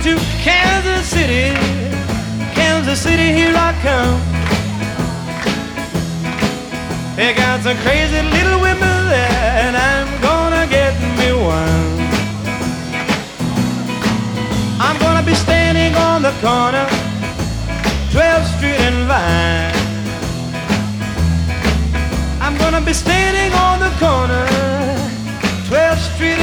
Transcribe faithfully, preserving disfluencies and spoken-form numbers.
to Kansas City, Kansas City, here I come. They got some crazy little women there, and I'm gonna get me one. I'm gonna be standing on the corner, twelfth Street and Vine. I'm gonna be standing on the corner, twelfth Street